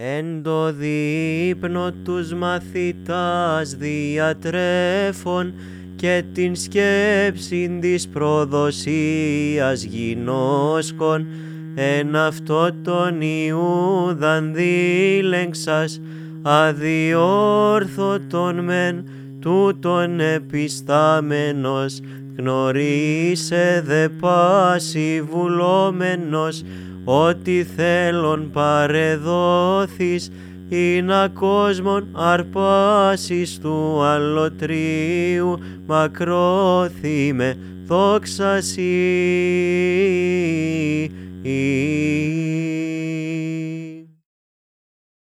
Εν το δείπνο τους μαθητάς διατρέφων και την σκέψην της προδοσίας γινώσκων, εν αυτό τον Ιούδαν δίλεγξας, αδιόρθωτον μεν τούτον επιστάμενος, γνωρίσε δε πάση βουλόμενος, ότι θέλων παρεδόθης, ειναι κόσμον αρπάσεις του αλλοτρίου, μακρόθυμε δόξα σοι.